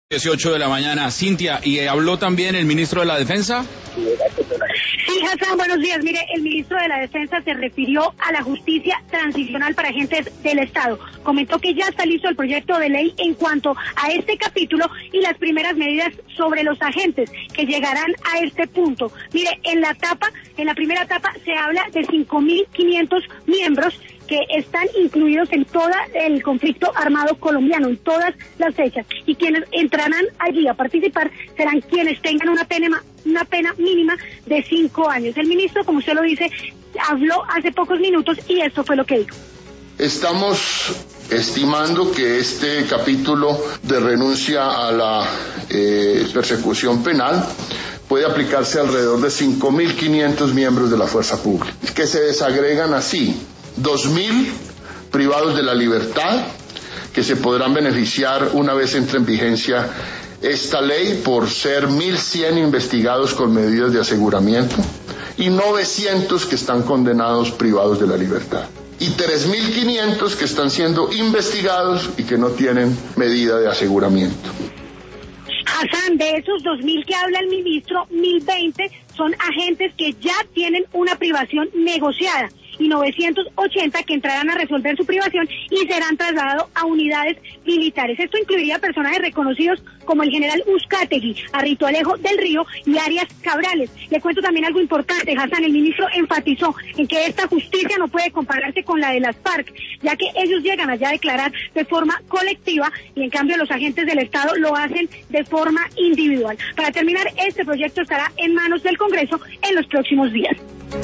18 de la mañana. Cintia, ¿y habló también el ministro de la Defensa? Sí, Hassan, buenos días. Mire, el ministro de la Defensa se refirió a la justicia transicional para agentes del Estado. Comentó que ya está listo el proyecto de ley en cuanto a este capítulo y las primeras medidas sobre los agentes que llegarán a este punto. Mire, en la primera etapa se habla de 5.500 miembros que están incluidos en todo el conflicto armado colombiano, en todas las fechas, y quienes entrarán allí a participar serán quienes tengan una pena mínima de 5 años. El ministro, como usted lo dice, habló hace pocos minutos y esto fue lo que dijo. Estamos estimando que este capítulo de renuncia a la persecución penal puede aplicarse a alrededor de 5.500 miembros de la fuerza pública, que se desagregan así: 2.000 privados de la libertad, que se podrán beneficiar una vez entre en vigencia esta ley por ser 1.100 investigados con medidas de aseguramiento, y 900 que están condenados privados de la libertad, y 3.500 que están siendo investigados y que no tienen medida de aseguramiento. Hassan, de esos 2.000 que habla el ministro, 1.020 son agentes que ya tienen una privación negociada y 980 que entrarán a resolver su privación y serán trasladados a unidades militares. Esto incluiría personajes reconocidos como el general Uzcategui, Arrito Alejo del Río y Arias Cabrales. Le cuento también algo importante, Hassan. El ministro enfatizó en que esta justicia no puede compararse con la de las FARC, ya que ellos llegan allá a declarar de forma colectiva y en cambio los agentes del Estado lo hacen de forma individual. Para terminar, este proyecto estará en manos del Congreso en los próximos días.